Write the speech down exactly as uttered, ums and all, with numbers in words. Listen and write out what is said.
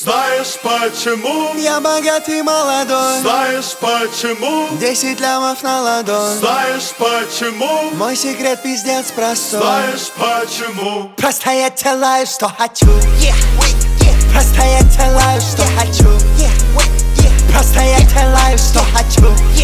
Знаешь почему? Я богатый молодой. Знаешь почему? Десять лямов на ладонь. Знаешь почему? Мой секрет пиздец простой. Знаешь почему? Просто я делаю, что хочу. Просто я делаю, что хочу. Просто я делаю, что хочу.